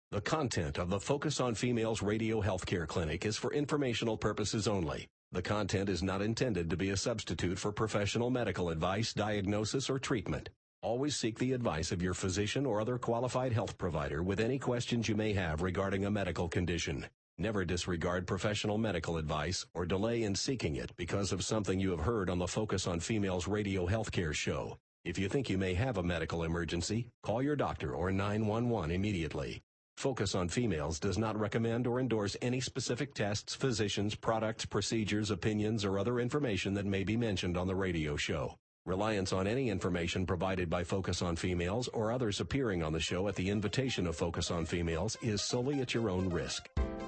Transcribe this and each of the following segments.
The content of the Focus on Females Radio Healthcare Clinic is for informational purposes only. The content is not intended to be a substitute for professional medical advice, diagnosis, or treatment. Always seek the advice of your physician or other qualified health provider with any questions you may have regarding a medical condition. Never disregard professional medical advice or delay in seeking it because of something you have heard on the Focus on Females Radio Healthcare show. If you think you may have a medical emergency, call your doctor or 911 immediately. Focus on Females does not recommend or endorse any specific tests, physicians, products, procedures, opinions, or other information that may be mentioned on the radio show. Reliance on any information provided by Focus on Females or others appearing on the show at the invitation of Focus on Females is solely at your own risk.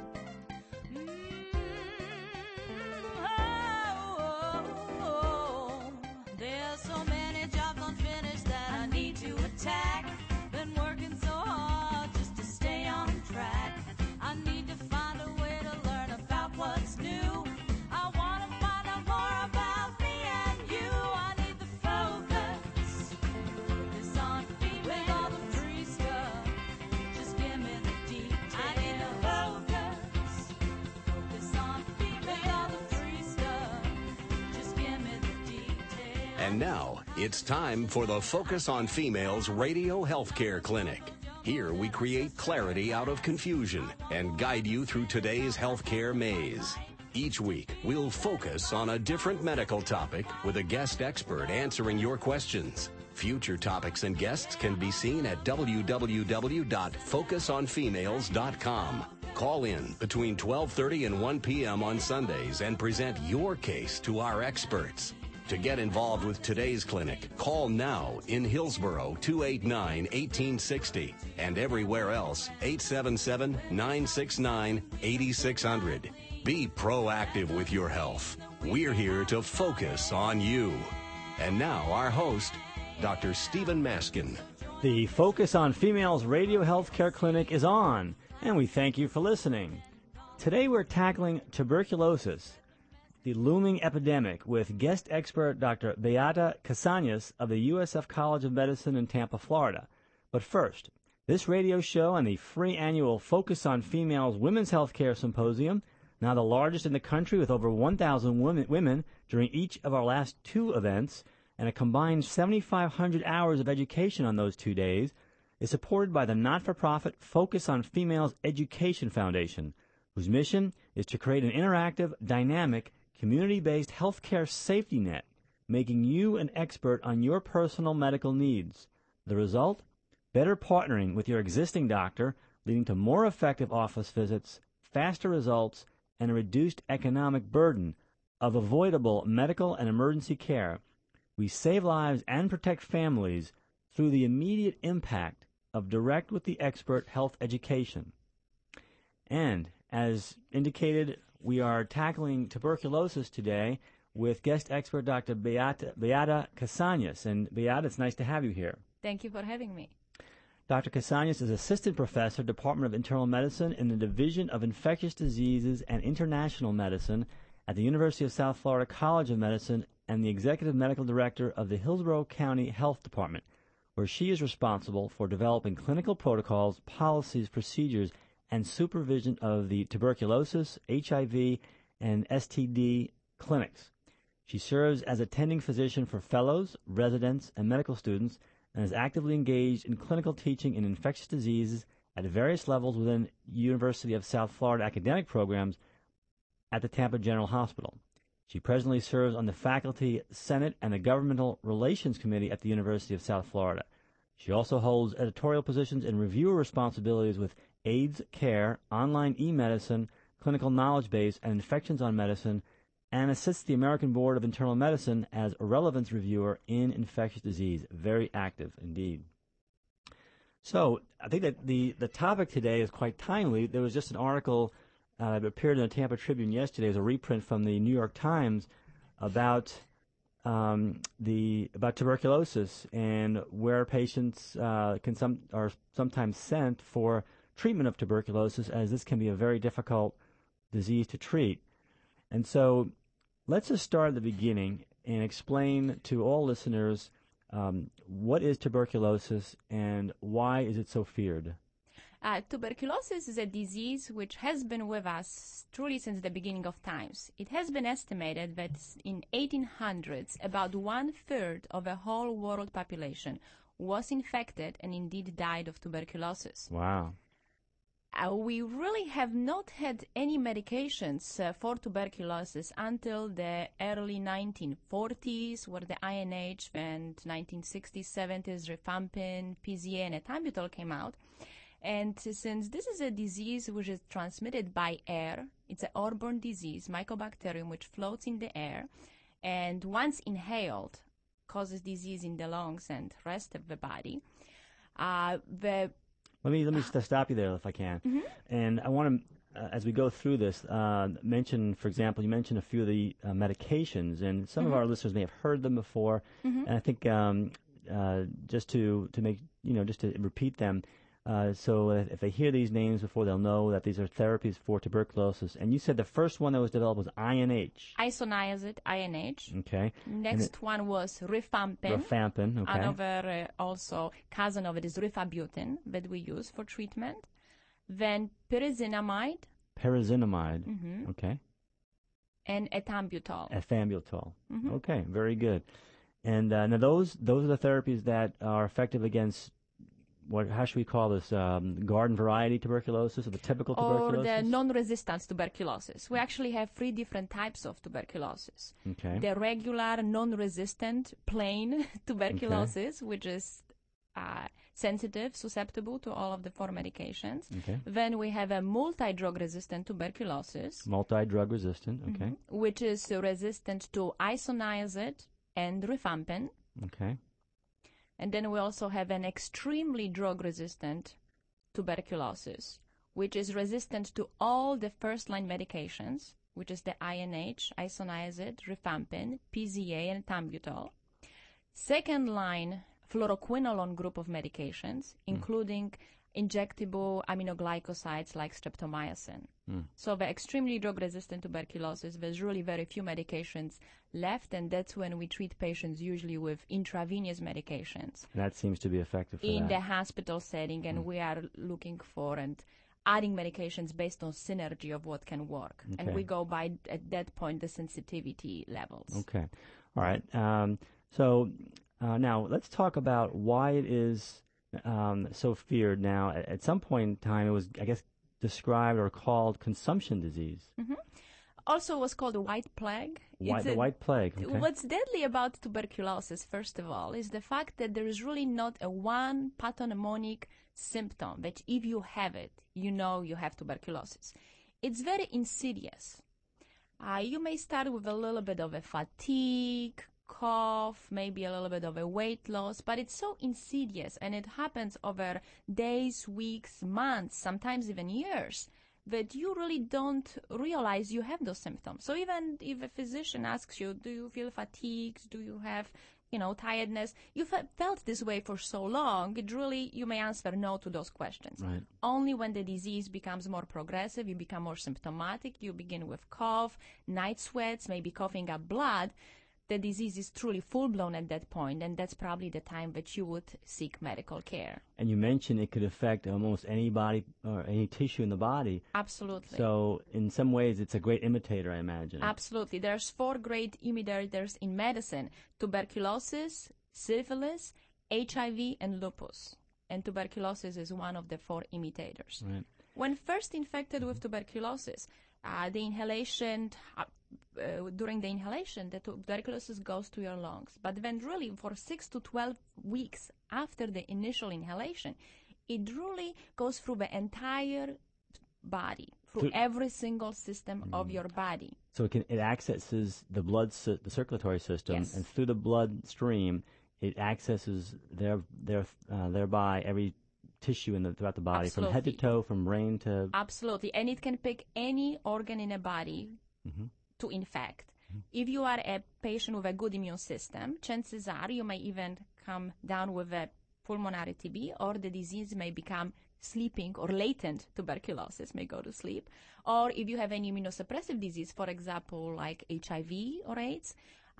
And now, it's time for the Focus on Females Radio Healthcare Clinic. Here we create clarity out of confusion and guide you through today's healthcare maze. Each week, we'll focus on a different medical topic with a guest expert answering your questions. Future topics and guests can be seen at www.focusonfemales.com. Call in between 12:30 and 1 p.m. on Sundays and present your case to our experts. To get involved with today's clinic, call now in Hillsborough 289-1860 and everywhere else 877-969-8600. Be proactive with your health. We're here to focus on you. And now our host, Dr. Stephen Maskin. The Focus on Females Radio Healthcare Clinic is on, and we thank you for listening. Today we're tackling tuberculosis, the looming epidemic, with guest expert Dr. Beata Casañas of the USF College of Medicine in Tampa, Florida. But first, this radio show and the free annual Focus on Females Women's Healthcare Symposium, now the largest in the country with over 1,000 women during each of our last two events, and a combined 7,500 hours of education on those 2 days, is supported by the not-for-profit Focus on Females Education Foundation, whose mission is to create an interactive, dynamic, community-based healthcare safety net, making you an expert on your personal medical needs. The result? Better partnering with your existing doctor, leading to more effective office visits, faster results, and a reduced economic burden of avoidable medical and emergency care. We save lives and protect families through the immediate impact of direct with the expert health education. And, as indicated, we are tackling tuberculosis today with guest expert Dr. Beata Casañas. And Beata, it's nice to have you here. Thank you for having me. Dr. Casañas is Assistant Professor, Department of Internal Medicine in the Division of Infectious Diseases and International Medicine at the University of South Florida College of Medicine and the Executive Medical Director of the Hillsborough County Health Department, where she is responsible for developing clinical protocols, policies, procedures, and supervision of the tuberculosis, HIV, and STD clinics. She serves as attending physician for fellows, residents, and medical students, and is actively engaged in clinical teaching in infectious diseases at various levels within University of South Florida academic programs at the Tampa General Hospital. She presently serves on the Faculty Senate and the Governmental Relations Committee at the University of South Florida. She also holds editorial positions and reviewer responsibilities with AIDS Care, online e-medicine, clinical knowledge base, and infections on medicine, and assists the American Board of Internal Medicine as a relevance reviewer in infectious disease. Very active indeed. So I think that the topic today is quite timely. There was just an article that appeared in the Tampa Tribune yesterday. It was a reprint from the New York Times about tuberculosis and where patients are sometimes sent for treatment of tuberculosis, as this can be a very difficult disease to treat. And so let's just start at the beginning and explain to all listeners what is tuberculosis and why is it so feared? Tuberculosis is a disease which has been with us truly since the beginning of times. It has been estimated that in 1800s, about 1/3 of the whole world population was infected and indeed died of tuberculosis. Wow. We really have not had any medications for tuberculosis until the early 1940s, where the INH and 1960s, 70s, rifampin, PZA, and ethambutol came out. And since this is a disease which is transmitted by air, it's an airborne disease, mycobacterium, which floats in the air, and once inhaled, causes disease in the lungs and rest of the body. Let me just stop you there if I can. Mm-hmm. And I want to, as we go through this, mention, for example, you mentioned a few of the medications, and some of our listeners may have heard them before. And I think just to make, just to repeat them, so if they hear these names before, they'll know that these are therapies for tuberculosis. And you said the first one that was developed was INH. Isoniazid, INH. Okay. Next one was rifampin. Rifampin, okay. Another also cousin of it is rifabutin that we use for treatment. Then pyrazinamide. Pyrazinamide, okay. And ethambutol. Ethambutol, okay, very good. And now those are the therapies that are effective against how should we call this? Garden variety tuberculosis or the typical tuberculosis? Or the non-resistant tuberculosis. We actually have 3 different types of tuberculosis. Okay. The regular non-resistant plain tuberculosis, which is sensitive, susceptible to all of the 4 medications. Okay. Then we have a multi-drug resistant tuberculosis. Multi-drug resistant, okay. Which is resistant to isoniazid and rifampin. Okay. And then we also have an extremely drug-resistant tuberculosis, which is resistant to all the first-line medications, which is the INH, isoniazid, rifampin, PZA, and ethambutol. Second-line fluoroquinolone group of medications, including injectable aminoglycosides like streptomycin. So the extremely drug-resistant tuberculosis, there's really very few medications left, and that's when we treat patients usually with intravenous medications. And that seems to be effective for in the hospital setting, and we are looking for and adding medications based on synergy of what can work. Okay. And we go by, at that point, the sensitivity levels. Okay. All right. So now let's talk about why it is so feared now. At some point in time, it was, I guess, described or called consumption disease. Also was called the white plague. The white plague. Okay. What's deadly about tuberculosis, first of all, is the fact that there is really not a one pathognomonic symptom that if you have it, you know you have tuberculosis. It's very insidious. You may start with a little bit of a fatigue, cough, maybe a little bit of a weight loss, but it's so insidious and it happens over days, weeks, months, sometimes even years, that you really don't realize you have those symptoms. So even if a physician asks you, do you feel fatigued? Do you have, tiredness? You've felt this way for so long, you may answer no to those questions. Right. Only when the disease becomes more progressive, you become more symptomatic, you begin with cough, night sweats, maybe coughing up blood, the disease is truly full-blown at that point, and that's probably the time that you would seek medical care. And you mentioned it could affect almost any body or any tissue in the body. Absolutely. So in some ways, it's a great imitator, I imagine. Absolutely. There's 4 great imitators in medicine: tuberculosis, syphilis, HIV, and lupus. And tuberculosis is one of the 4 imitators. Right. When first infected with tuberculosis, during the inhalation, the tuberculosis goes to your lungs. But then really for 6 to 12 weeks after the initial inhalation, it really goes through the entire body, through every single system of your body. So it accesses the the circulatory system, Yes. and through the bloodstream, it accesses thereby every tissue throughout the body, Absolutely. from head to toe, from brain to... Absolutely. And it can pick any organ in a body to infect. If you are a patient with a good immune system, chances are you may even come down with a pulmonary TB, or the disease may become sleeping or latent tuberculosis, may go to sleep. Or if you have any immunosuppressive disease, for example, like HIV or AIDS,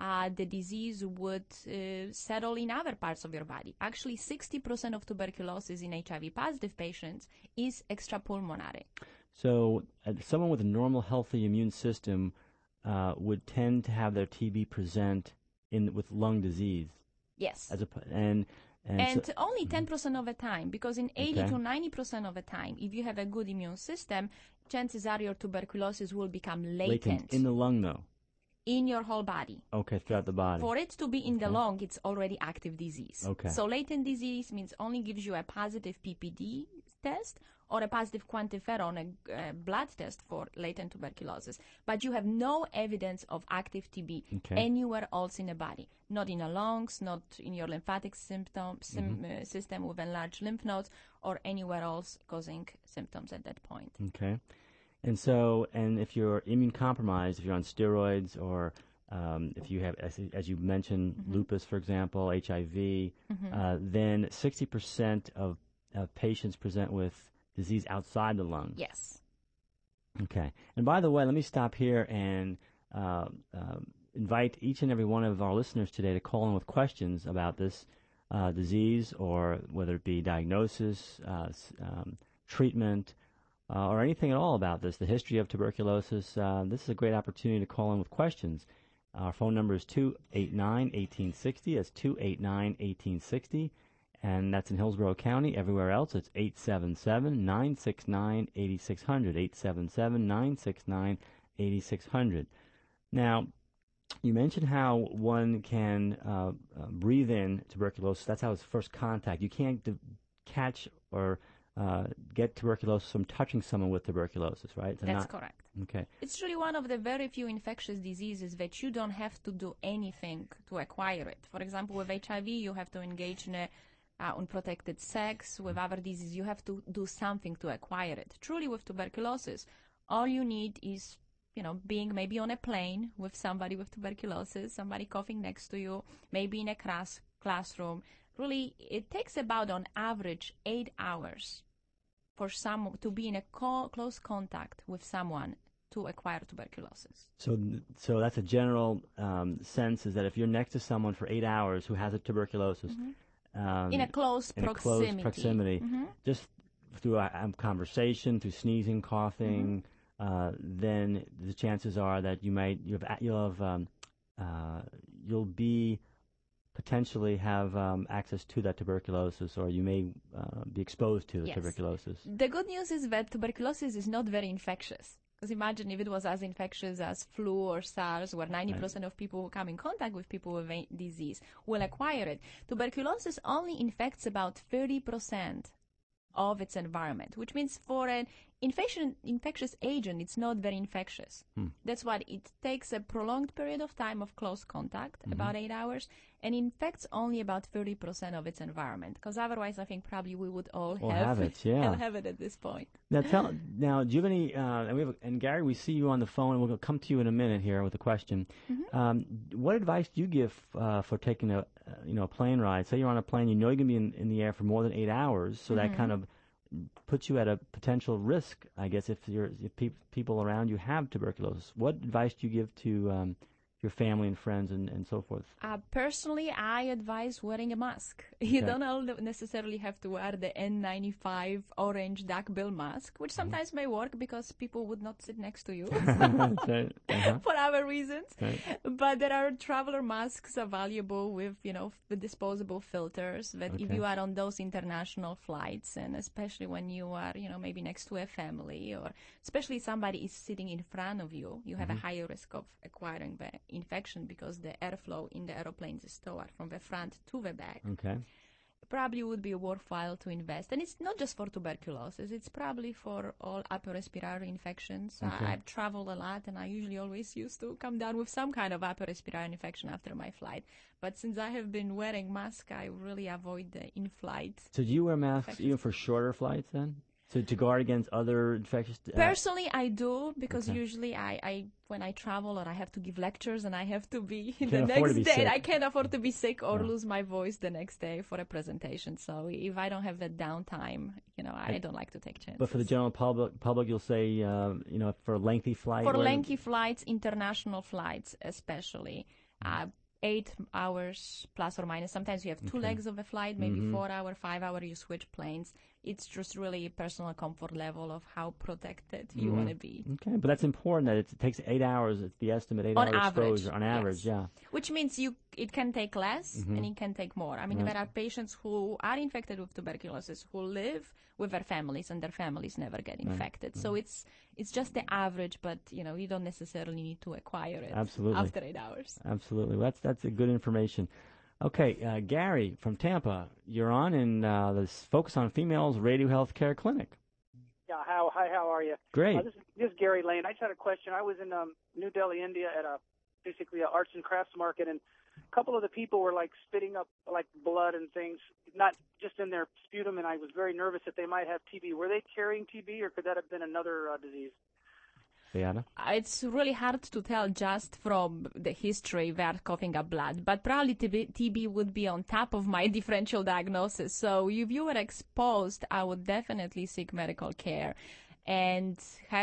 the disease would settle in other parts of your body. Actually, 60% of tuberculosis in HIV-positive patients is extrapulmonary. So someone with a normal, healthy immune system would tend to have their TB present with lung disease. Yes. And so only 10% of the time, because in 80 to 90% of the time, if you have a good immune system, chances are your tuberculosis will become latent. In the lung, though? In your whole body. Okay, throughout the body. For it to be in the lung, it's already active disease. Okay. So latent disease means only gives you a positive PPD test or a positive quantiferon, a blood test for latent tuberculosis. But you have no evidence of active TB anywhere else in the body. Not in the lungs, not in your lymphatic system with enlarged lymph nodes, or anywhere else causing symptoms at that point. Okay. And so, if you're immune compromised, if you're on steroids, or if you have, as you mentioned, lupus, for example, HIV, then 60% of patients present with disease outside the lung. Yes. Okay. And by the way, let me stop here and invite each and every one of our listeners today to call in with questions about this disease, or whether it be diagnosis, treatment, or anything at all about this, the history of tuberculosis. This is a great opportunity to call in with questions. Our phone number is 289-1860. That's 289-1860. And that's in Hillsborough County. Everywhere else, it's 877-969-8600. 877-969-8600. Now, you mentioned how one can breathe in tuberculosis. That's how it's first contact. You can't catch or get tuberculosis from touching someone with tuberculosis, right? That's correct. Okay. It's really one of the very few infectious diseases that you don't have to do anything to acquire it. For example, with HIV, you have to engage in unprotected sex. With other diseases, you have to do something to acquire it. Truly, with tuberculosis, all you need is, being maybe on a plane with somebody with tuberculosis, somebody coughing next to you, maybe in a classroom. Really, it takes about, on average, 8 hours for someone to be in a close contact with someone to acquire tuberculosis. So that's a general sense, is that if you're next to someone for 8 hours who has a tuberculosis, in a close proximity, just through a conversation, through sneezing, coughing, then the chances are that you'll be potentially have access to that tuberculosis, or you may be exposed to the tuberculosis. The good news is that tuberculosis is not very infectious. Because imagine if it was as infectious as flu or SARS, where 90% of people who come in contact with people with a disease will acquire it. Tuberculosis only infects about 30% of its environment, which means for an infectious agent, it's not very infectious. That's why it takes a prolonged period of time of close contact, about 8 hours, and infects only about 30% of its environment. Because otherwise, I think probably we would all have it at this point. Now, do you have any? And Gary, we see you on the phone, and we'll come to you in a minute here with a question. What advice do you give for taking a plane ride? Say you're on a plane, you're going to be in the air for more than 8 hours, so that kind of puts you at a potential risk, I guess, if people around you have tuberculosis. What advice do you give to your family and friends and so forth? Personally, I advise wearing a mask. You don't necessarily have to wear the N95 orange duckbill mask, which sometimes may work because people would not sit next to you for other reasons. But there are traveler masks available with, with disposable filters that if you are on those international flights, and especially when you are, maybe next to a family, or especially somebody is sitting in front of you, you have a higher risk of acquiring the infection because the airflow in the aeroplanes is slower from the front to the back. Probably would be worthwhile to invest. And it's not just for tuberculosis. It's probably for all upper respiratory infections. I've traveled a lot, and I usually always used to come down with some kind of upper respiratory infection after my flight. But since I have been wearing mask, I really avoid the in-flight. So do you wear masks even for shorter flights then? So to guard against other infectious... Personally, I do, because usually I when I travel or I have to give lectures and I have to be the next day, I can't afford to be sick or lose my voice the next day for a presentation. So if I don't have that downtime, I don't like to take chances. But for the general public, you'll say, for lengthy flights? For lengthy flights, international flights especially. 8 hours plus or minus. Sometimes you have two legs of a flight, maybe 4 hour, 5 hour, you switch planes. It's just really personal comfort level of how protected you want to be. Okay, but that's important that it takes 8 hours. It's the estimate, 8 hour exposure on average, yes. Which means it can take less and it can take more. I mean, there are patients who are infected with tuberculosis who live with their families and their families never get infected. So it's just the average, but you don't necessarily need to acquire it after 8 hours. Absolutely. Well, that's a good information. Okay, Gary from Tampa, you're on in this Focus on Females Radio Health Care Clinic. Yeah, hi, how are you? Great. This is Gary Lane. I just had a question. I was in New Delhi, India at basically an arts and crafts market, and a couple of the people were like spitting up like blood and things, not just in their sputum, and I was very nervous that they might have TB. Were they carrying TB, or could that have been another disease? Beata? It's really hard to tell just from the history they are coughing up blood, but probably TB would be on top of my differential diagnosis. So if you were exposed, I would definitely seek medical care and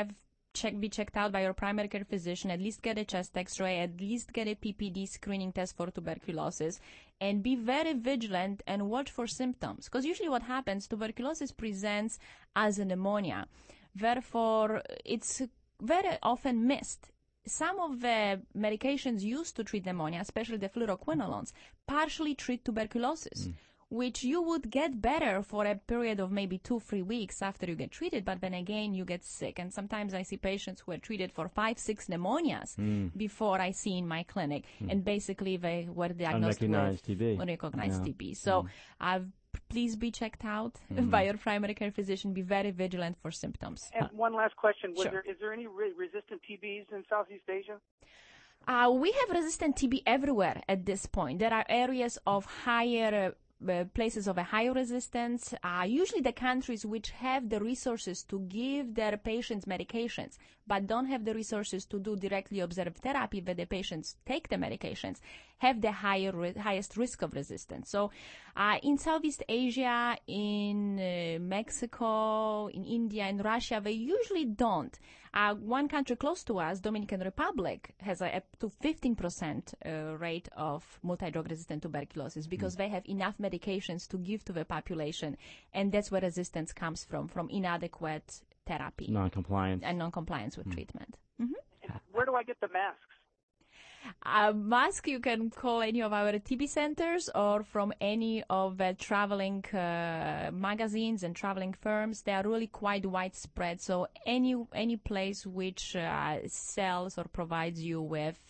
be checked out by your primary care physician, at least get a chest x-ray, at least get a PPD screening test for tuberculosis, and be very vigilant and watch for symptoms. Because usually what happens, tuberculosis presents as a pneumonia. Therefore, it's very often missed. Some of the medications used to treat pneumonia, especially the fluoroquinolones, partially treat tuberculosis, which you would get better for a period of maybe 2-3 weeks after you get treated, but then again you get sick. And sometimes I see patients who are treated for 5-6 pneumonias before I see in my clinic, and basically they were diagnosed with unrecognized TB. So please be checked out by your primary care physician. Be very vigilant for symptoms. And one last question. Sure. Is there any resistant TBs in Southeast Asia? We have resistant TB everywhere at this point. There are areas of higher places of a higher resistance, usually the countries which have the resources to give their patients medications, but don't have the resources to do directly observed therapy where the patients take the medications, have the highest risk of resistance. So in Southeast Asia, in Mexico, in India, in Russia, they usually don't. One country close to us, Dominican Republic, has up to 15% rate of multi-drug resistant tuberculosis because they have enough medications to give to the population, and that's where resistance comes from inadequate therapy. Non-compliance. And non-compliance with treatment. Where do I get the masks? Mask, you can call any of our TB centers or from any of the traveling magazines and traveling firms. They are really quite widespread. So any place which sells or provides you with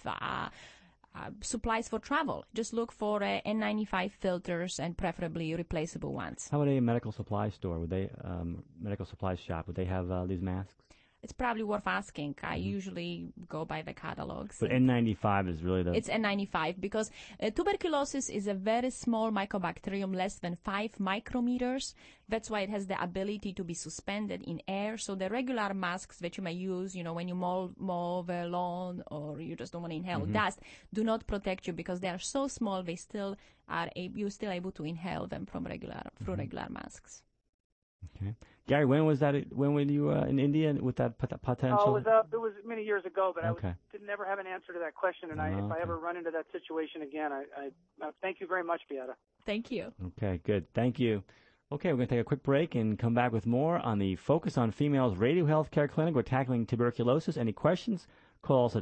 supplies for travel, just look for N95 filters and preferably replaceable ones. How would a medical supply store, medical supply shop, would they have these masks? It's probably worth asking. I usually go by the catalogs. But N95 is really It's N95 because tuberculosis is a very small mycobacterium, less than 5 micrometers. That's why it has the ability to be suspended in air. So the regular masks that you may use, when you mow the lawn or you just don't want to inhale dust, do not protect you because they are so small. They still are you're still able to inhale them through regular masks. Okay. Gary, when was that? When were you in India with that potential? It was many years ago, but I did never have an answer to that question. And if I ever run into that situation again, I thank you very much, Beata. Thank you. Okay, good. Thank you. Okay, we're going to take a quick break and come back with more on the Focus on Females Radio Health Care Clinic. We're tackling tuberculosis. Any questions? Call us at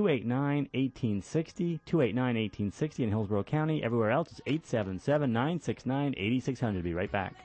289-1860, 289-1860 in Hillsborough County. Everywhere else, it's 877-969-8600. Be right back.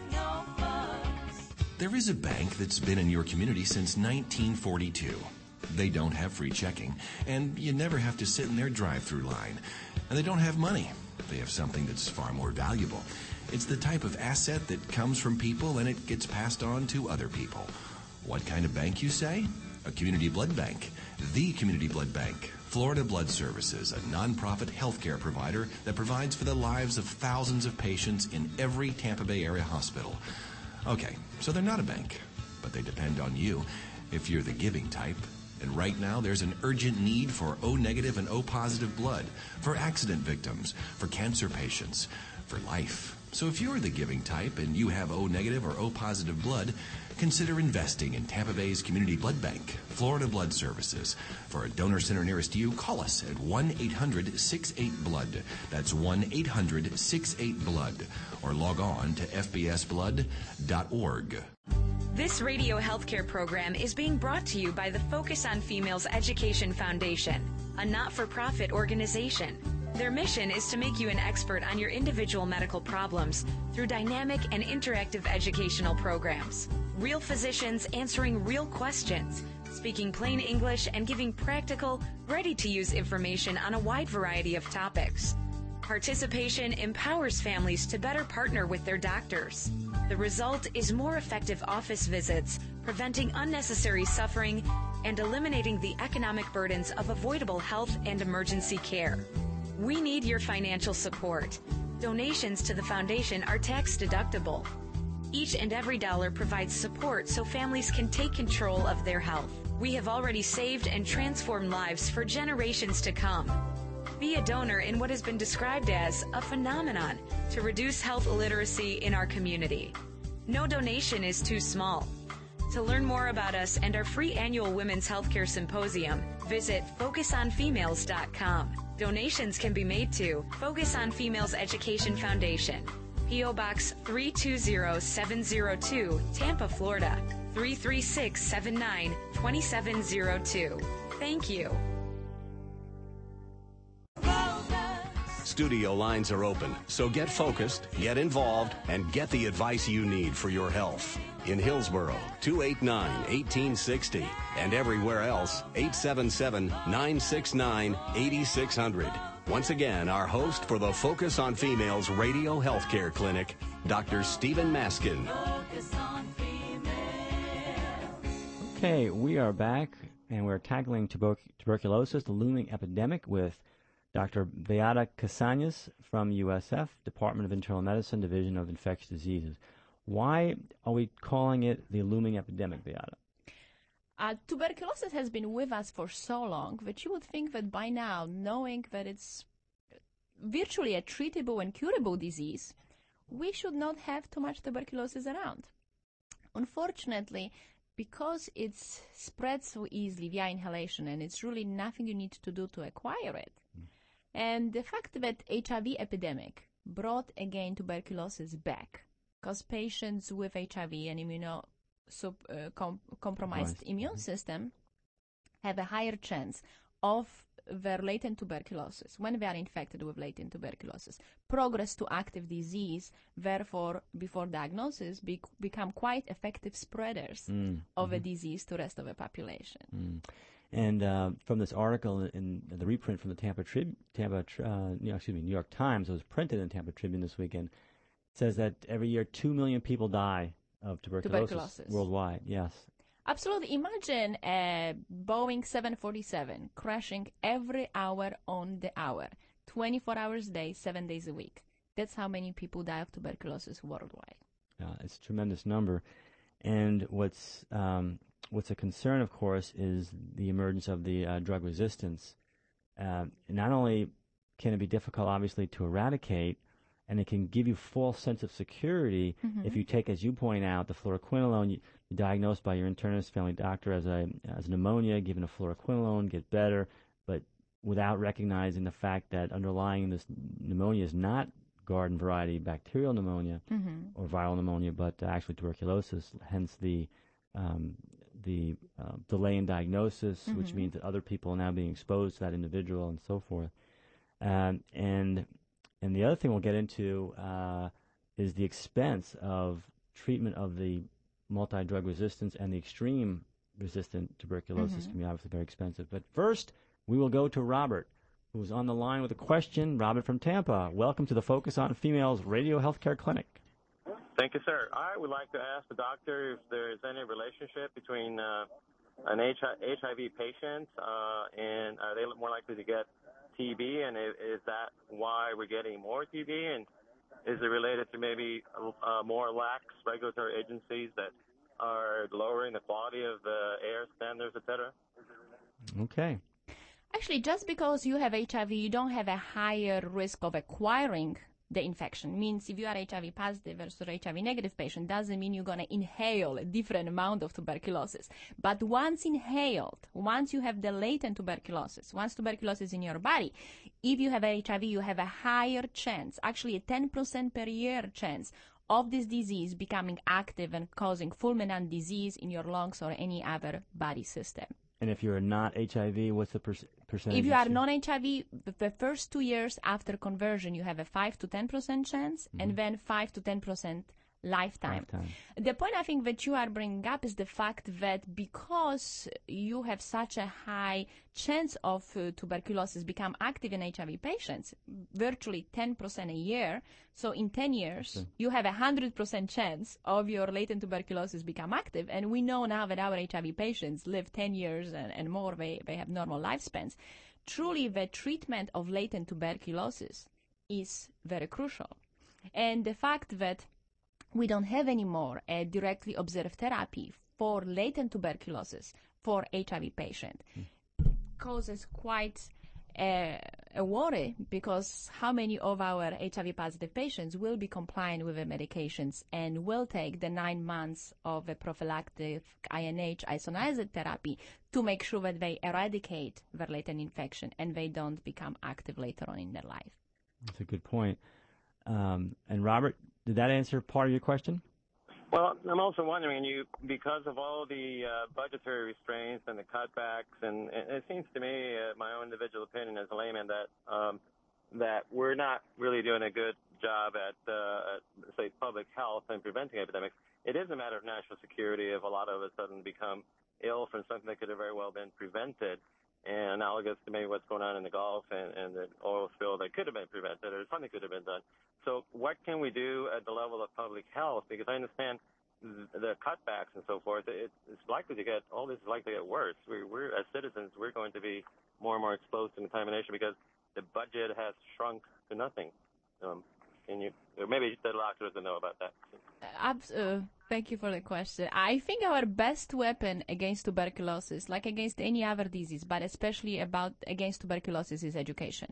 There is a bank that's been in your community since 1942. They don't have free checking, and you never have to sit in their drive-through line. And they don't have money. They have something that's far more valuable. It's the type of asset that comes from people and it gets passed on to other people. What kind of bank, you say? A community blood bank. The Community Blood Bank. Florida Blood Services, a nonprofit healthcare provider that provides for the lives of thousands of patients in every Tampa Bay area hospital. Okay, so they're not a bank, but they depend on you if you're the giving type. And right now, there's an urgent need for O-negative and O-positive blood, for accident victims, for cancer patients, for life. So if you're the giving type and you have O-negative or O-positive blood, consider investing in Tampa Bay's Community Blood Bank, Florida Blood Services. For a donor center nearest you, call us at 1-800-68-BLOOD. That's 1-800-68-BLOOD. Or log on to fbsblood.org. This radio healthcare program is being brought to you by the Focus on Females Education Foundation, a not-for-profit organization. Their mission is to make you an expert on your individual medical problems through dynamic and interactive educational programs. Real physicians answering real questions, speaking plain English, and giving practical, ready-to-use information on a wide variety of topics. Participation empowers families to better partner with their doctors. The result is more effective office visits, preventing unnecessary suffering, and eliminating the economic burdens of avoidable health and emergency care. We need your financial support. Donations to the foundation are tax deductible. Each and every dollar provides support so families can take control of their health. We have already saved and transformed lives for generations to come. Be a donor in what has been described as a phenomenon to reduce health illiteracy in our community. No donation is too small. To learn more about us and our free annual Women's Healthcare Symposium, visit FocusOnFemales.com. Donations can be made to Focus on Females Education Foundation, P.O. Box 320702, Tampa, Florida, 33679, 2702. Thank you. Studio lines are open, so get focused, get involved, and get the advice you need for your health. In Hillsborough, 289-1860, and everywhere else, 877-969-8600. Once again, our host for the Focus on Females Radio Healthcare Clinic, Dr. Stephen Maskin. Okay, we are back, and we're tackling tuberculosis, the looming epidemic, with Dr. Beata Casañas from USF, Department of Internal Medicine, Division of Infectious Diseases. Why are we calling it the looming epidemic, Beata? Tuberculosis has been with us for so long that you would think that by now, knowing that it's virtually a treatable and curable disease, we should not have too much tuberculosis around. Unfortunately, because it spreads so easily via inhalation, and it's really nothing you need to do to acquire it, and the fact that HIV epidemic brought again tuberculosis back, because patients with HIV and compromised immune system have a higher chance of their latent tuberculosis, when they are infected with latent tuberculosis, progress to active disease, therefore, before diagnosis, become quite effective spreaders of a disease to the rest of the population. And from this article in the reprint from the New York Times, it was printed in Tampa Tribune this weekend, says that every year 2 million people die of tuberculosis worldwide. Yes. Absolutely. Imagine a Boeing 747 crashing every hour on the hour, 24 hours a day, 7 days a week. That's how many people die of tuberculosis worldwide. It's a tremendous number. And what's a concern, of course, is the emergence of the drug resistance. Not only can it be difficult, obviously, to eradicate, and it can give you false sense of security if you take, as you point out, the fluoroquinolone. You're diagnosed by your internist, family doctor as pneumonia, given a fluoroquinolone, get better, but without recognizing the fact that underlying this pneumonia is not garden variety bacterial pneumonia or viral pneumonia, but actually tuberculosis. Hence the delay in diagnosis, which means that other people are now being exposed to that individual and so forth. And the other thing we'll get into is the expense of treatment of the multi-drug resistance, and the extreme resistant tuberculosis can be obviously very expensive. But first, we will go to Robert, who's on the line with a question. Robert from Tampa, welcome to the Focus on Females Radio Healthcare Clinic. Thank you, sir. I would like to ask the doctor if there is any relationship between an HIV patient and are they more likely to get TB, and is that why we're getting more TB, and is it related to maybe more lax regulatory agencies that are lowering the quality of the air standards, et cetera? Okay. Actually, just because you have HIV, you don't have a higher risk of acquiring the infection. Means if you are HIV positive versus HIV negative patient, doesn't mean you're going to inhale a different amount of tuberculosis. But once inhaled, once you have the latent tuberculosis, once tuberculosis in your body, if you have HIV, you have a higher chance, actually a 10% per year chance of this disease becoming active and causing fulminant disease in your lungs or any other body system. And if you're not HIV, what's the percentage? If you are non-HIV, the first 2 years after conversion, you have a 5 to 10% chance, and then 5 to 10% lifetime. The point I think that you are bringing up is the fact that because you have such a high chance of tuberculosis become active in HIV patients, virtually 10% a year, so in 10 years, you have a 100% chance of your latent tuberculosis become active. And we know now that our HIV patients live 10 years and more, they have normal lifespans. Truly, the treatment of latent tuberculosis is very crucial. And the fact that we don't have anymore a directly observed therapy for latent tuberculosis for HIV patient causes quite a worry, because how many of our HIV positive patients will be compliant with the medications and will take the 9 months of a prophylactic INH isoniazid therapy to make sure that they eradicate their latent infection and they don't become active later on in their life. That's a good point. And Robert, did that answer part of your question? Well, I'm also wondering, because of all the budgetary restraints and the cutbacks, and it seems to me, my own individual opinion as a layman, that we're not really doing a good job at say, public health and preventing epidemics. It is a matter of national security if a lot of us suddenly become ill from something that could have very well been prevented, and analogous to maybe what's going on in the Gulf and the oil spill that could have been prevented or something could have been done. So what can we do at the level of public health? Because I understand the cutbacks and so forth. It's likely to get, all this is likely to get worse. We're as citizens, we're going to be more and more exposed to contamination because the budget has shrunk to nothing. Maybe the doctor doesn't know about that. Thank you for the question. I think our best weapon against tuberculosis, like against any other disease, but especially against tuberculosis, is education.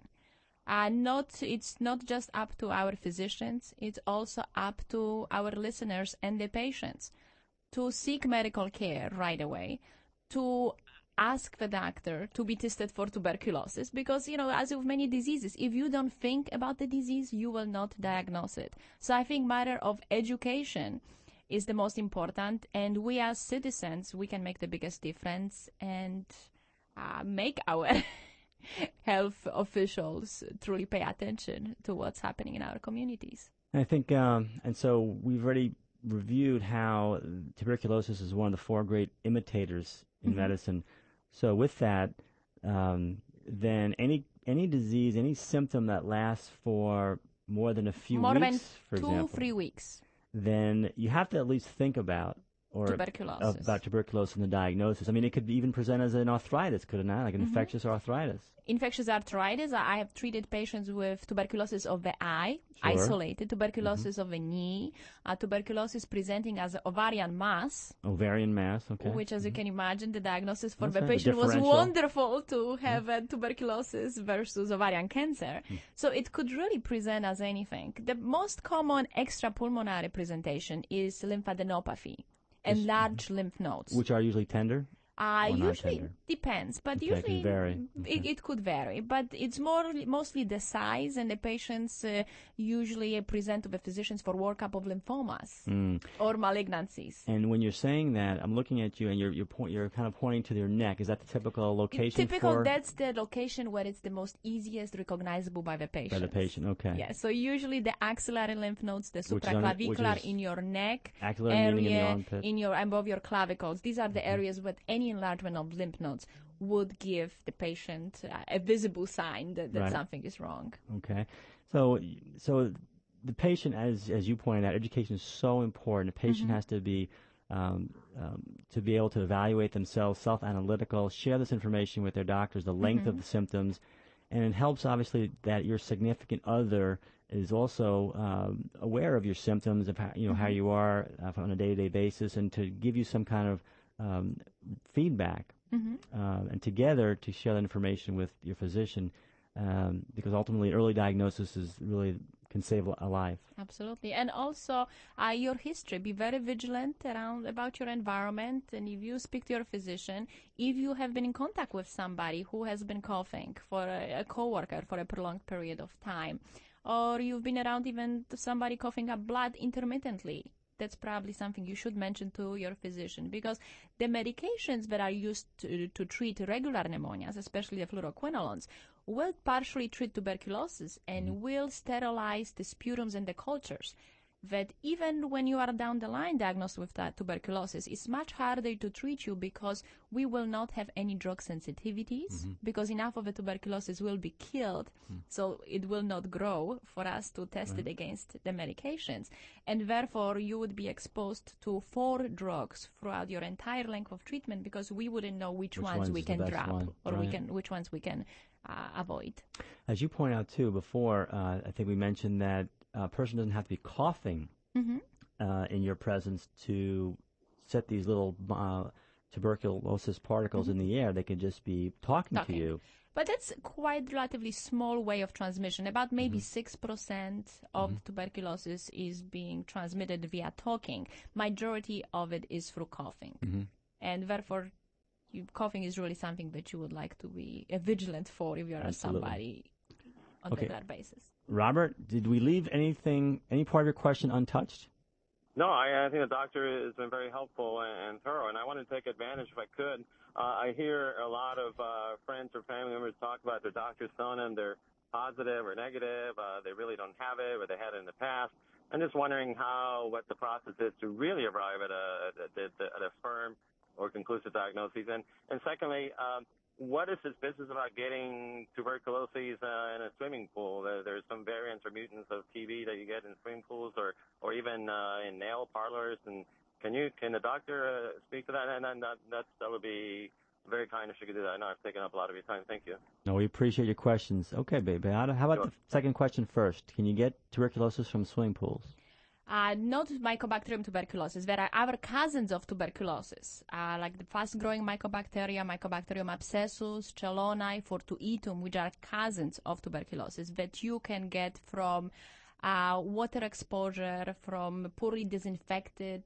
It's not just up to our physicians, it's also up to our listeners and the patients to seek medical care right away, to ask the doctor to be tested for tuberculosis, because, as with many diseases, if you don't think about the disease, you will not diagnose it. So I think matter of education is the most important, and we as citizens, we can make the biggest difference and make our health officials truly pay attention to what's happening in our communities. I think, and so we've already reviewed how tuberculosis is one of the 4 great imitators in medicine. So with that, then any disease, any symptom that lasts for more than a few weeks, for example, 2 3 weeks, then you have to at least think about tuberculosis in the diagnosis. I mean, it could even present as an arthritis, could it not? Like an infectious arthritis. Infectious arthritis. I have treated patients with tuberculosis of the eye, isolated, tuberculosis of the knee, tuberculosis presenting as ovarian mass. Ovarian mass, okay. Which, as you can imagine, the diagnosis for the patient was wonderful to have tuberculosis versus ovarian cancer. So it could really present as anything. The most common extrapulmonary presentation is lymphadenopathy. Enlarged lymph nodes, which are usually tender. Usually depends, but usually it could vary. But it's mostly the size, and the patients usually present to the physicians for workup of lymphomas or malignancies. And when you're saying that, I'm looking at you, and you're kind of pointing to their neck. Is that the typical location? That's the location where it's the most easiest recognizable by the patient. By the patient, okay. Yeah. So usually the axillary lymph nodes, the supraclavicular in your neck area, above your clavicles. These are the areas with any enlargement of lymph nodes would give the patient a visible sign that something is wrong. Okay. So the patient, as you pointed out, education is so important. The patient has to be able to evaluate themselves, self-analytical, share this information with their doctors, the length of the symptoms, and it helps, obviously, that your significant other is also aware of your symptoms, of how you are on a day-to-day basis, and to give you some kind of feedback, and together to share that information with your physician, because ultimately early diagnosis is really can save a life. Absolutely. And also your history. Be very vigilant about your environment. And if you speak to your physician, if you have been in contact with somebody who has been coughing, for a coworker for a prolonged period of time, or you've been around even somebody coughing up blood intermittently, that's probably something you should mention to your physician, because the medications that are used to treat regular pneumonias, especially the fluoroquinolones, will partially treat tuberculosis and will sterilize the sputums and the cultures. That even when you are down the line diagnosed with that tuberculosis, it's much harder to treat you because we will not have any drug sensitivities, because enough of the tuberculosis will be killed, so it will not grow for us to test it against the medications. And therefore, you would be exposed to 4 drugs throughout your entire length of treatment, because we wouldn't know which ones we can drop or which ones we can avoid. As you point out, too, before, I think we mentioned that a person doesn't have to be coughing in your presence to set these little tuberculosis particles in the air. They can just be talking to you. But that's quite relatively small way of transmission. About maybe 6% of tuberculosis is being transmitted via talking. Majority of it is through coughing. And therefore, coughing is really something that you would like to be vigilant for if you're somebody on a regular basis. Robert, did we leave any part of your question untouched? No, I think the doctor has been very helpful and thorough, and I want to take advantage if I could. I hear a lot of friends or family members talk about their doctors telling them they're positive or negative, they really don't have it, or they had it in the past. I'm just wondering what the process is to really arrive at a firm or conclusive diagnosis. And secondly, what is this business about getting tuberculosis in a swimming pool? There's some variants or mutants of TB that you get in swimming pools or even in nail parlors. And can the doctor speak to that? And that would be very kind if she could do that. I know I've taken up a lot of your time. Thank you. No, we appreciate your questions. Okay, baby. How about the second question first? Can you get tuberculosis from swimming pools? Not Mycobacterium tuberculosis. There are other cousins of tuberculosis, like the fast-growing Mycobacteria, Mycobacterium abscessus, Chelonae, Fortuitum, which are cousins of tuberculosis that you can get from water exposure, from poorly disinfected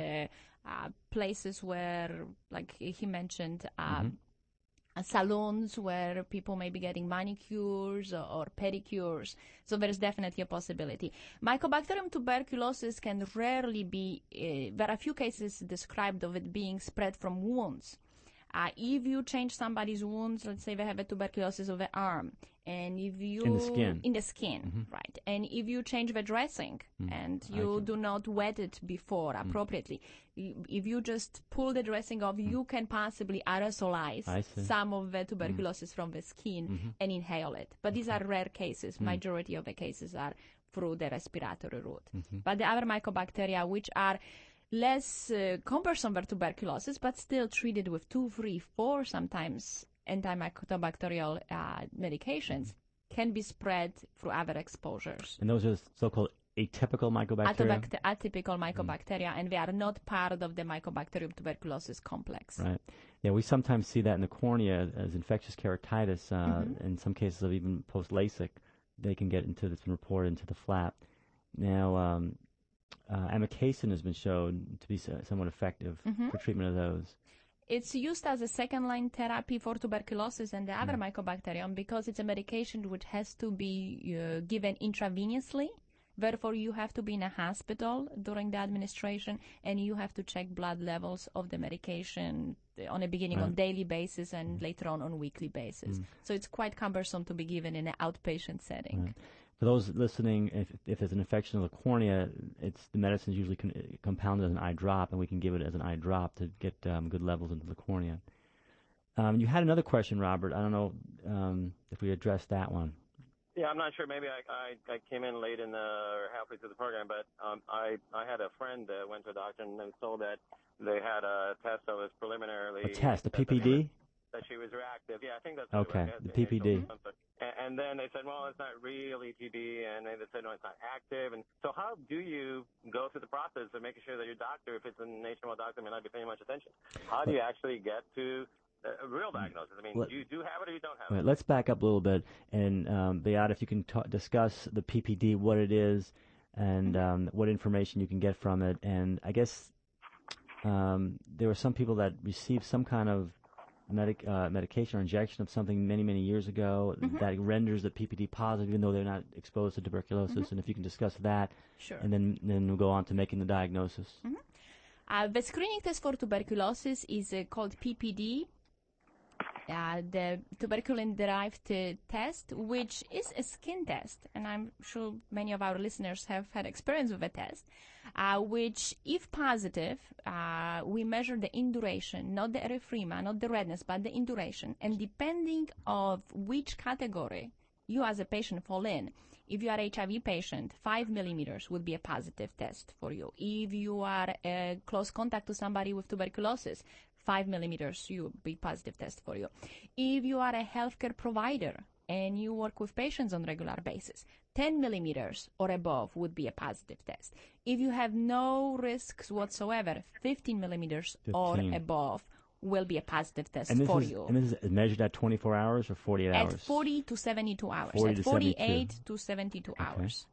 places where, like he mentioned, salons where people may be getting manicures or pedicures. So there's definitely a possibility. Mycobacterium tuberculosis can rarely be, there are a few cases described of it being spread from wounds. If you change somebody's wounds, let's say they have a tuberculosis of the arm, and if you... In the skin, right. And if you change the dressing and you do not wet it before appropriately, if you just pull the dressing off, you can possibly aerosolize some of the tuberculosis from the skin and inhale it. But these are rare cases. Majority of the cases are through the respiratory route. But the other mycobacteria, which are less cumbersome than tuberculosis, but still treated with 2, 3, 4 sometimes antimicrobacterial medications, can be spread through other exposures. And those are so-called atypical mycobacteria? Atypical mycobacteria, and they are not part of the Mycobacterium tuberculosis complex. Right. Yeah, we sometimes see that in the cornea as infectious keratitis. In some cases of even post-LASIK, they can get into this and report into the flap. Now, amikacin has been shown to be somewhat effective for treatment of those. It's used as a second-line therapy for tuberculosis and the other mycobacterium because it's a medication which has to be given intravenously. Therefore, you have to be in a hospital during the administration, and you have to check blood levels of the medication on a beginning on daily basis and later on weekly basis. So it's quite cumbersome to be given in an outpatient setting. Right. For those listening, if there's an infection of the cornea, the medicine is usually compounded as an eye drop, and we can give it as an eye drop to get good levels into the cornea. You had another question, Robert. I don't know if we addressed that one. Yeah, I'm not sure. Maybe I came in late or halfway through the program, but I had a friend that went to a doctor and was told that they had a test that was preliminarily... A test, a PPD? That she was reactive. Yeah, I think that's okay. The PPD. And then they said, well, it's not really TB, and then they said, no, it's not active. And so how do you go through the process of making sure that your doctor, if it's an HMO doctor, may not be paying much attention? How do you actually get to a real diagnosis. I mean, you do have it or you don't have Right, it. let's back up a little bit, and Beata, if you can discuss the PPD, what it is, and what information you can get from it. And I guess there were some people that received some kind of medication or injection of something many, many years ago that renders the PPD positive, even though they're not exposed to tuberculosis. And if you can discuss that, Sure. and then we'll go on to making the diagnosis. The screening test for tuberculosis is called PPD, the tuberculin-derived test, which is a skin test, and I'm sure many of our listeners have had experience with a test, which, if positive, we measure the induration, not the erythema, not the redness, but the induration, and depending on which category you as a patient fall in, if you are an HIV patient, 5 millimeters would be a positive test for you. If you are a close contact to somebody with tuberculosis, 5 millimeters would be positive test for you. If you are a healthcare provider and you work with patients on a regular basis, 10 millimeters or above would be a positive test. If you have no risks whatsoever, 15 millimeters or above will be a positive test for you. And this is measured at 24 hours or 48 hours? At 40 to 72 hours. 40 at to 48 to 72 hours.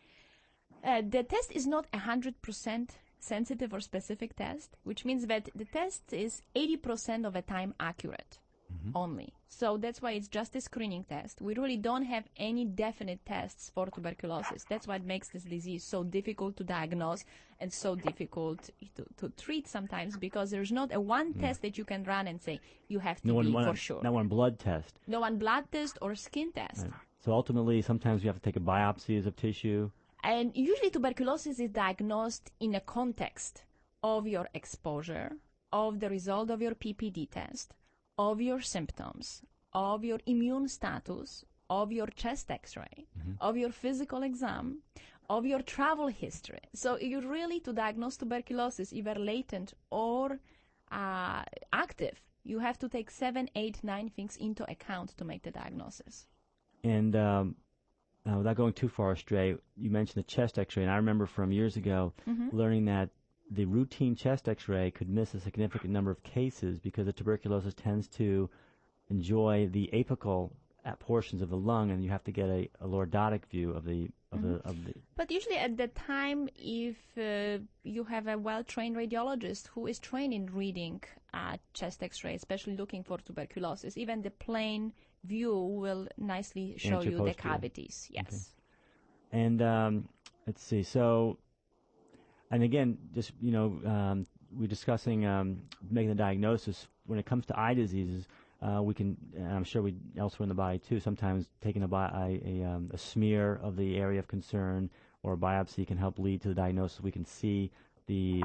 The test is not 100% sensitive or specific test, which means that the test is 80% of the time accurate only. So that's why it's just a screening test. We really don't have any definite tests for tuberculosis. That's what makes this disease so difficult to diagnose and so difficult to treat sometimes, because there's not a one test that you can run and say you have to be for sure. Not one blood test. No one blood test or skin test. Right. So ultimately, sometimes you have to take a biopsies of tissue. And usually tuberculosis is diagnosed in a context of your exposure, of the result of your PPD test, of your symptoms, of your immune status, of your chest x-ray, of your physical exam, of your travel history. So you really, to diagnose tuberculosis, either latent or active, you have to take 7, 8, 9 things into account to make the diagnosis. And without going too far astray, you mentioned the chest x-ray, and I remember from years ago learning that the routine chest x-ray could miss a significant number of cases because the tuberculosis tends to enjoy the apical portions of the lung, and you have to get a lordotic view of the But usually at the time, if you have a well-trained radiologist who is trained in reading chest x-ray, especially looking for tuberculosis, even the plain view will nicely show you the cavities. Yes. Okay. And let's see. So, and again, just we're discussing making the diagnosis. When it comes to eye diseases, we can, and I'm sure we elsewhere in the body too, sometimes taking a smear of the area of concern or a biopsy can help lead to the diagnosis. We can see the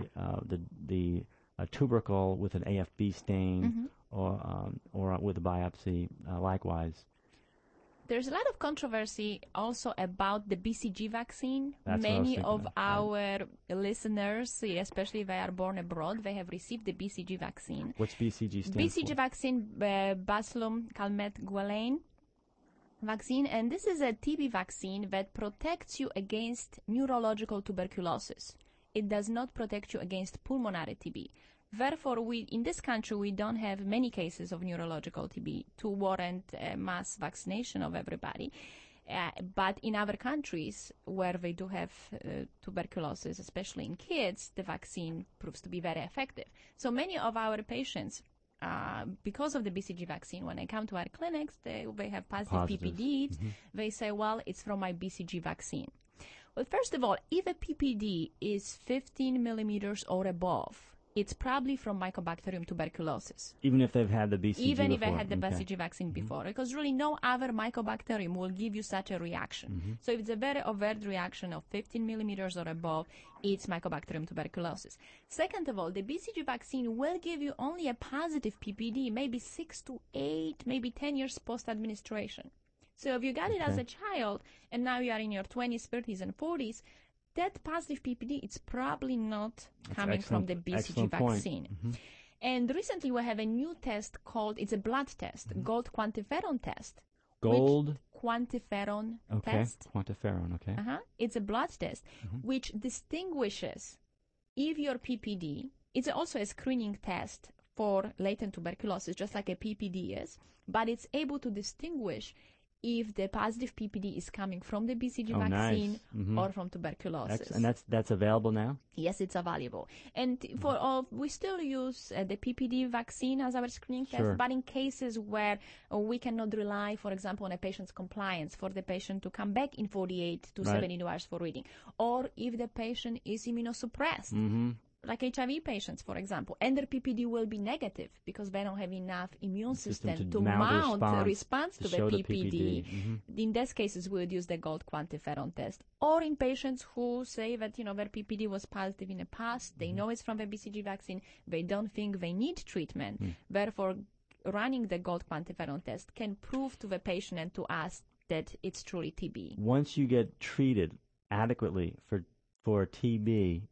tubercle with an AFB stain or with a biopsy likewise. There's a lot of controversy also about the BCG vaccine. That's Many of our listeners, especially if they are born abroad, they have received the BCG vaccine. What's BCG stand BCG for? vaccine, Bacillum calmette gueulin vaccine, and this is a TB vaccine that protects you against neurological tuberculosis. It does not protect you against pulmonary TB. Therefore, in this country, we don't have many cases of neurological TB to warrant mass vaccination of everybody. But in other countries where they do have tuberculosis, especially in kids, the vaccine proves to be very effective. So many of our patients, because of the BCG vaccine, when they come to our clinics, they have positive PPD. They say, well, it's from my BCG vaccine. Well, first of all, if a PPD is 15 millimeters or above, it's probably from Mycobacterium tuberculosis. Even if they've had the BCG Even before. if they had the BCG vaccine before. Because really no other Mycobacterium will give you such a reaction. So if it's a very overt reaction of 15 millimeters or above, it's Mycobacterium tuberculosis. Second of all, the BCG vaccine will give you only a positive PPD, maybe 6 to 8, maybe 10 years post-administration. So if you got it as a child, and now you are in your 20s, 30s, and 40s, that positive PPD, it's probably not coming from the BCG vaccine. And recently we have a new test called, it's a blood test, gold quantiferon test. Gold? Quantiferon Okay, test. quantiferon, okay. It's a blood test which distinguishes if your PPD, it's also a screening test for latent tuberculosis, just like a PPD is, but it's able to distinguish if the positive PPD is coming from the BCG vaccine or from tuberculosis. And that's available now? Yes, it's available. And for all, we still use the PPD vaccine as our screening test, but in cases where we cannot rely, for example, on a patient's compliance for the patient to come back in 48 to 72 hours for reading, or if the patient is immunosuppressed, like HIV patients, for example, and their PPD will be negative because they don't have enough immune system to mount a response to the PPD. In those cases, we would use the gold quantiferon test. Or in patients who say that, their PPD was positive in the past, they know it's from the BCG vaccine, they don't think they need treatment. Therefore, running the gold quantiferon test can prove to the patient and to us that it's truly TB. Once you get treated adequately for TB,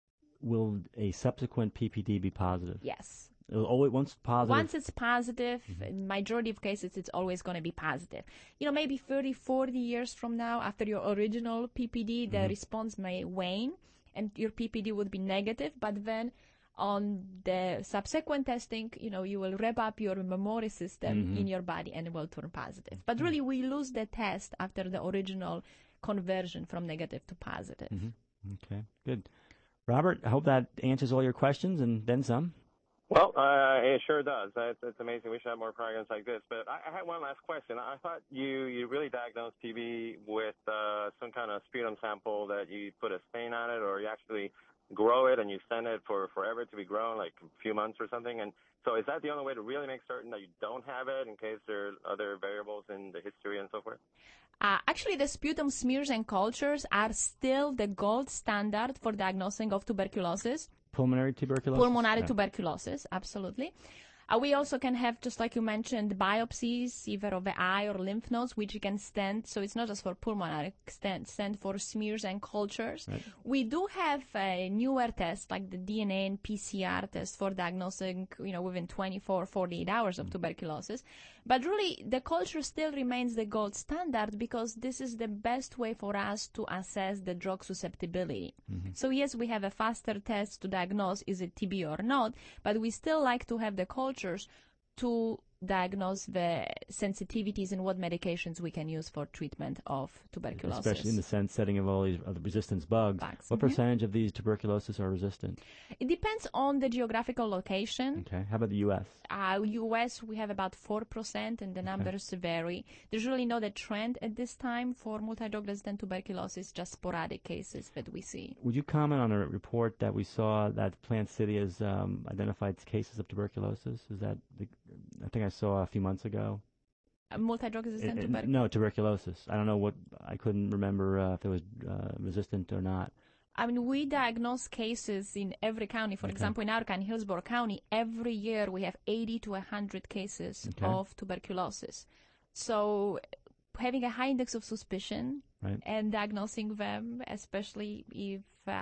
will a subsequent PPD be positive? Yes. Once positive? Once it's positive, in majority of cases, it's always going to be positive. Maybe 30, 40 years from now, after your original PPD, the response may wane and your PPD would be negative, but then on the subsequent testing, you will rev up your memory system in your body and it will turn positive. But really, we lose the test after the original conversion from negative to positive. Okay, good. Robert, I hope that answers all your questions and then some. Well, it sure does. It's amazing. We should have more programs like this. But I had one last question. I thought you really diagnosed TB with some kind of sputum sample that you put a stain on it, or you actually grow it and you send it for forever to be grown, like a few months or something. And so is that the only way to really make certain that you don't have it in case there are other variables in the history and so forth? Actually, the sputum smears and cultures are still the gold standard for diagnosing of tuberculosis. Pulmonary tuberculosis? Pulmonary tuberculosis, absolutely. We also can have, just like you mentioned, biopsies, either of the eye or lymph nodes, which you can stent. So it's not just for pulmonary, stent for smears and cultures. Right. We do have a newer test, like the DNA and PCR test for diagnosing, within 24, 48 hours of tuberculosis. But really, the culture still remains the gold standard because this is the best way for us to assess the drug susceptibility. So yes, we have a faster test to diagnose is it TB or not, but we still like to have the cultures to diagnose the sensitivities and what medications we can use for treatment of tuberculosis. Especially in the setting of all these other resistance bugs. What percentage of these tuberculosis are resistant? It depends on the geographical location. Okay. How about the U.S.? U.S., we have about 4%, and the numbers vary. There's really not a trend at this time for multi-drug resistant tuberculosis, just sporadic cases that we see. Would you comment on a report that we saw that Plant City has identified cases of tuberculosis? Is that I think I saw a few months ago. Multi-drug resistant tuberculosis? No, tuberculosis. I don't know I couldn't remember if it was resistant or not. I mean, we diagnose cases in every county. For example, in our county, Hillsborough County, every year we have 80 to 100 cases of tuberculosis. So having a high index of suspicion and diagnosing them, especially if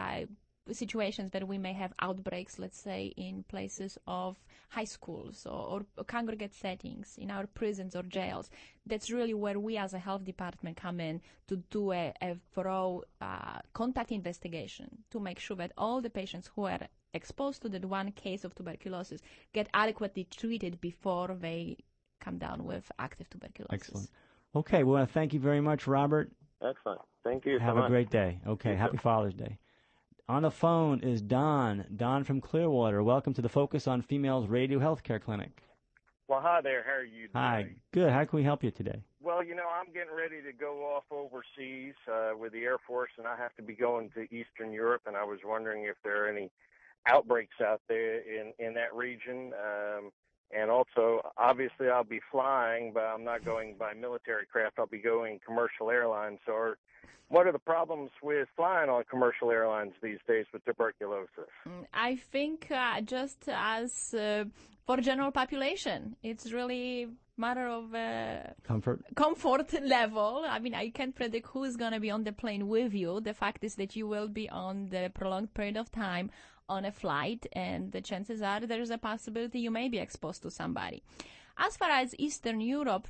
situations that we may have outbreaks, let's say, in places of high schools or congregate settings, in our prisons or jails. That's really where we as a health department come in to do a thorough contact investigation to make sure that all the patients who are exposed to that one case of tuberculosis get adequately treated before they come down with active tuberculosis. Excellent. Okay, well, thank you very much, Robert. Excellent. Thank you. Have a great day. Okay, happy Father's Day. On the phone is Don. Don from Clearwater. Welcome to the Focus on Females Radio Healthcare Clinic. Well, hi there. How are you today? Hi. Good. How can we help you today? Well, I'm getting ready to go off overseas with the Air Force, and I have to be going to Eastern Europe, and I was wondering if there are any outbreaks out there in that region. And also, obviously, I'll be flying, but I'm not going by military craft. I'll be going commercial airlines. So what are the problems with flying on commercial airlines these days with tuberculosis? I think just as for general population, it's really matter of comfort level. I mean, I can't predict who is going to be on the plane with you. The fact is that you will be on the prolonged period of time on a flight, and the chances are there's a possibility you may be exposed to somebody. As far as Eastern Europe,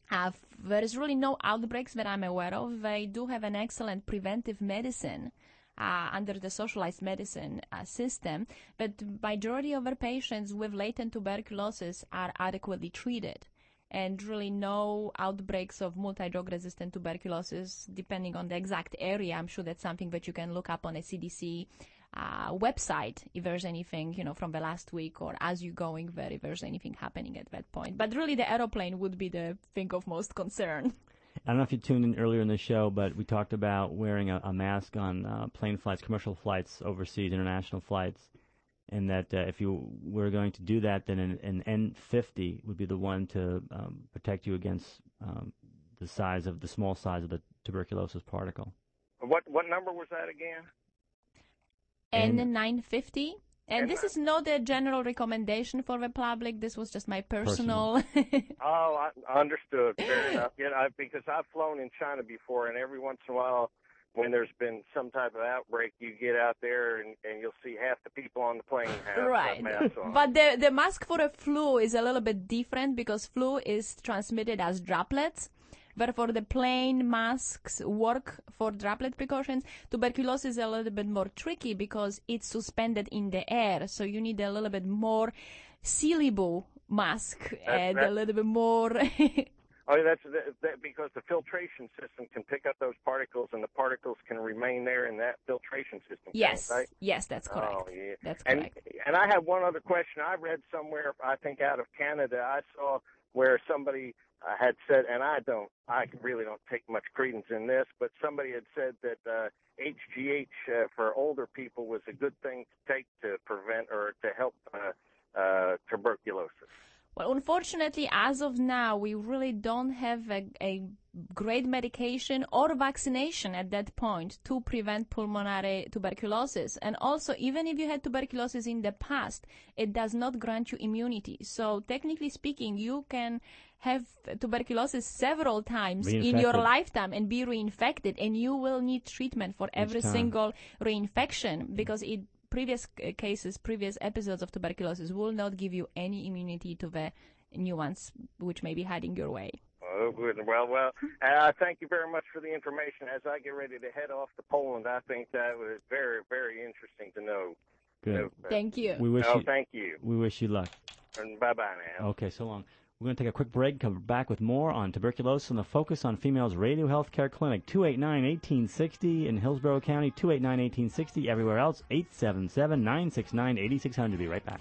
there is really no outbreaks that I'm aware of. They do have an excellent preventive medicine under the socialized medicine system, but majority of our patients with latent tuberculosis are adequately treated. And really no outbreaks of multi-drug resistant tuberculosis, depending on the exact area. I'm sure that's something that you can look up on a CDC website if there's anything, from the last week or as you're going there, if there's anything happening at that point. But really the aeroplane would be the thing of most concern. I don't know if you tuned in earlier in the show, but we talked about wearing a mask on plane flights, commercial flights overseas, international flights. And that if you were going to do that, then an N50 would be the one to protect you against the small size of the tuberculosis particle. What number was that again? N950. And this is not a general recommendation for the public. This was just my personal. Oh, I understood. Fair enough. Because I've flown in China before, and every once in a while, when there's been some type of outbreak, you get out there and you'll see half the people on the plane have masks on. But the mask for a flu is a little bit different because flu is transmitted as droplets. Therefore, the plain masks work for droplet precautions. Tuberculosis is a little bit more tricky because it's suspended in the air. So you need a little bit more sealable mask and a little bit more... Oh, that's because the filtration system can pick up those particles, and the particles can remain there in that filtration system. Yes, right? Yes, that's correct. Oh, yeah. That's correct. And I have one other question. I read somewhere, I think out of Canada, I saw where somebody had said, and I really don't take much credence in this, but somebody had said that HGH for older people was a good thing to take to prevent or to help tuberculosis. Well, unfortunately, as of now, we really don't have a great medication or vaccination at that point to prevent pulmonary tuberculosis. And also, even if you had tuberculosis in the past, it does not grant you immunity. So technically speaking, you can have tuberculosis several times in your lifetime and be reinfected, and you will need treatment for every single reinfection because previous episodes of tuberculosis will not give you any immunity to the new ones which may be heading your way. Oh, good. Well, thank you very much for the information. As I get ready to head off to Poland, I think that was very, very interesting to know. Good. Thank you. Thank you. We wish you luck. And bye-bye now. Okay, so long. We're going to take a quick break, come back with more on tuberculosis and the Focus on Females Radio Healthcare Clinic, 289-1860 in Hillsborough County, 289-1860 everywhere else, 877-969-8600. Be right back.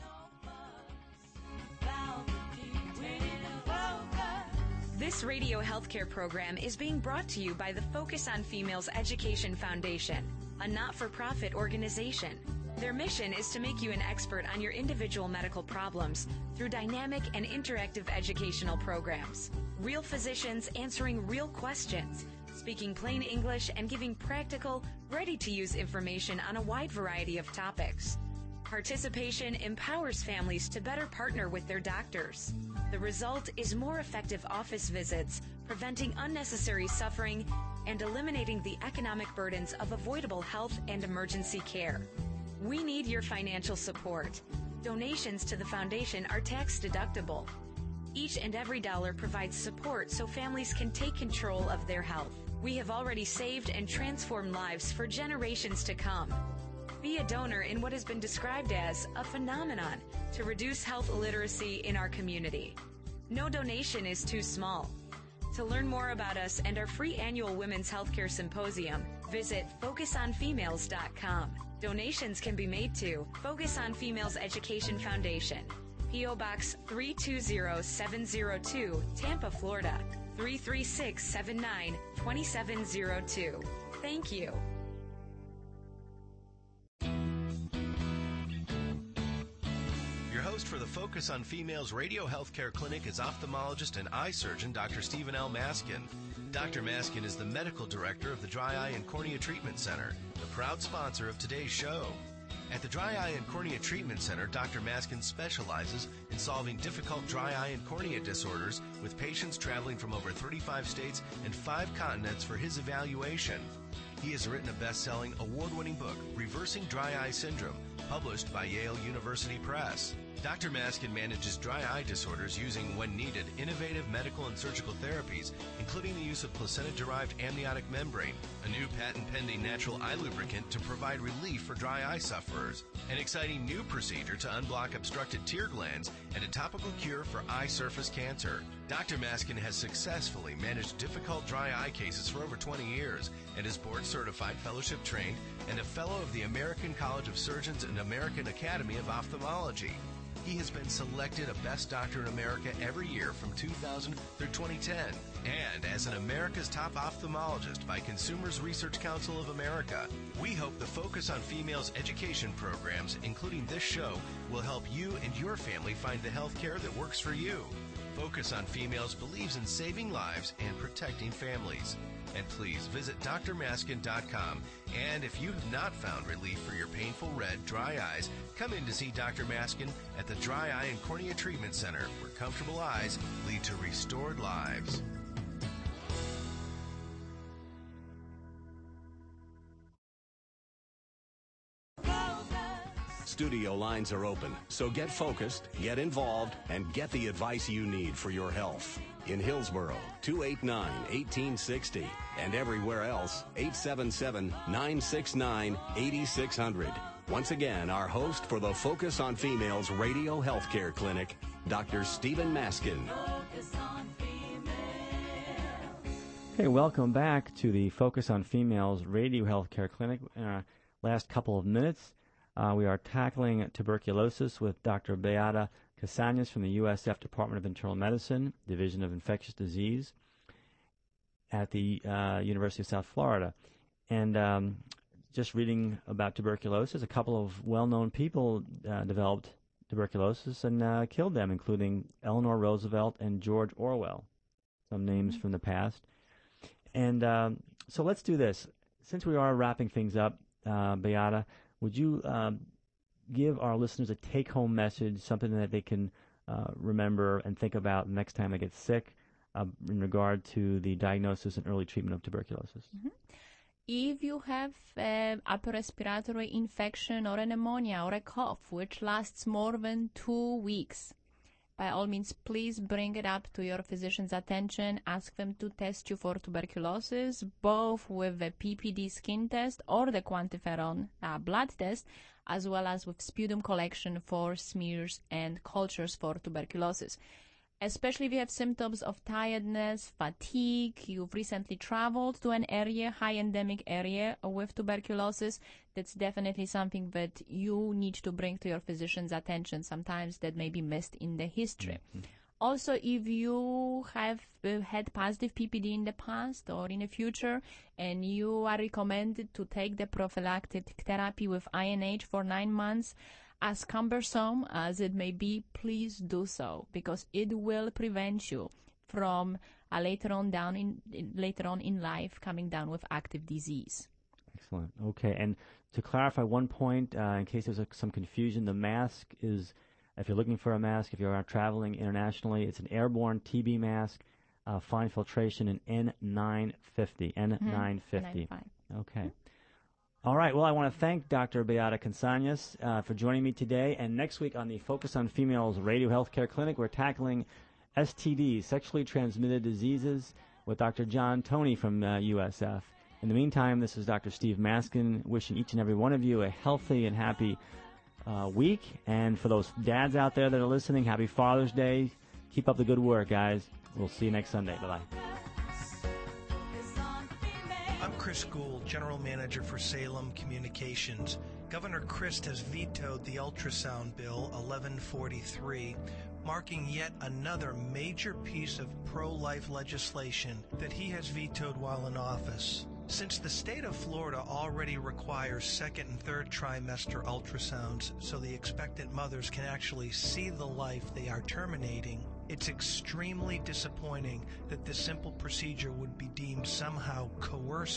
This radio healthcare program is being brought to you by the Focus on Females Education Foundation, a not-for-profit organization. Their mission is to make you an expert on your individual medical problems through dynamic and interactive educational programs. Real physicians answering real questions, speaking plain English, and giving practical, ready-to-use information on a wide variety of topics. Participation empowers families to better partner with their doctors. The result is more effective office visits, preventing unnecessary suffering, and eliminating the economic burdens of avoidable health and emergency care. We need your financial support. Donations to the foundation are tax deductible. Each and every dollar provides support so families can take control of their health. We have already saved and transformed lives for generations to come. Be a donor in what has been described as a phenomenon to reduce health illiteracy in our community. No donation is too small. To learn more about us and our free annual Women's Healthcare Symposium, visit FocusOnFemales.com. Donations can be made to Focus on Females Education Foundation, P.O. Box 320702, Tampa, Florida, 33679 2702. Thank you. Your host for the Focus on Females Radio Healthcare Clinic is ophthalmologist and eye surgeon Dr. Stephen L. Maskin. Dr. Maskin is the medical director of the Dry Eye and Cornea Treatment Center, the proud sponsor of today's show. At the Dry Eye and Cornea Treatment Center, Dr. Maskin specializes in solving difficult dry eye and cornea disorders with patients traveling from over 35 states and 5 continents for his evaluation. He has written a best-selling, award-winning book, Reversing Dry Eye Syndrome, published by Yale University Press. Dr. Maskin manages dry eye disorders using, when needed, innovative medical and surgical therapies, including the use of placenta-derived amniotic membrane, a new patent-pending natural eye lubricant to provide relief for dry eye sufferers, an exciting new procedure to unblock obstructed tear glands, and a topical cure for eye surface cancer. Dr. Maskin has successfully managed difficult dry eye cases for over 20 years and is board-certified, fellowship-trained, and a fellow of the American College of Surgeons and American Academy of Ophthalmology. He has been selected a Best Doctor in America every year from 2000 through 2010, and as an America's Top Ophthalmologist by Consumers Research Council of America. We hope the Focus on Females education programs, including this show, will help you and your family find the health care that works for you. Focus on Females believes in saving lives and protecting families. And please visit drmaskin.com. And if you have not found relief for your painful red, dry eyes, come in to see Dr. Maskin at the Dry Eye and Cornea Treatment Center, where comfortable eyes lead to restored lives. Studio lines are open, so get focused, get involved, and get the advice you need for your health. In Hillsboro, 289-1860, and everywhere else, 877-969-8600. Once again, our host for the Focus on Females Radio Healthcare Clinic, Dr. Stephen Maskin. Hey, welcome back to the Focus on Females Radio Healthcare Clinic. In our last couple of minutes, we are tackling tuberculosis with Dr. Beata Casañas from the USF Department of Internal Medicine, Division of Infectious Disease at the University of South Florida. And just reading about tuberculosis, a couple of well-known people developed tuberculosis and killed them, including Eleanor Roosevelt and George Orwell, some names from the past. And so let's do this. Since we are wrapping things up, Beata, would you give our listeners a take-home message, something that they can remember and think about next time they get sick in regard to the diagnosis and early treatment of tuberculosis? Mm-hmm. If you have upper respiratory infection or a pneumonia or a cough which lasts more than 2 weeks, by all means, please bring it up to your physician's attention. Ask them to test you for tuberculosis, both with the PPD skin test or the quantiferon blood test, as well as with sputum collection for smears and cultures for tuberculosis. Especially if you have symptoms of tiredness, fatigue, you've recently traveled to an area, high endemic area with tuberculosis, that's definitely something that you need to bring to your physician's attention. Sometimes that may be missed in the history. Mm-hmm. Also, if you have had positive PPD in the past or in the future, and you are recommended to take the prophylactic therapy with INH for 9 months, as cumbersome as it may be, please do so, because it will prevent you from later on in life coming down with active disease. Excellent. Okay, and to clarify one point, in case there's some confusion, the mask is, if you're looking for a mask, if you're traveling internationally, it's an airborne TB mask, fine filtration, and N950. N950. Okay. All right. Well, I want to thank Dr. Beata Casañas for joining me today. And next week on the Focus on Females Radio Healthcare Clinic, we're tackling STDs, sexually transmitted diseases, with Dr. John Toney from USF. In the meantime, this is Dr. Steve Maskin wishing each and every one of you a healthy and happy week. And for those dads out there that are listening, happy Father's Day. Keep up the good work, guys. We'll see you next Sunday. Bye-bye. I'm Chris Gould, General Manager for Salem Communications. Governor Christ has vetoed the ultrasound bill 1143, marking yet another major piece of pro-life legislation that he has vetoed while in office. Since the state of Florida already requires second and third trimester ultrasounds so the expectant mothers can actually see the life they are terminating, it's extremely disappointing that this simple procedure would be deemed somehow coercive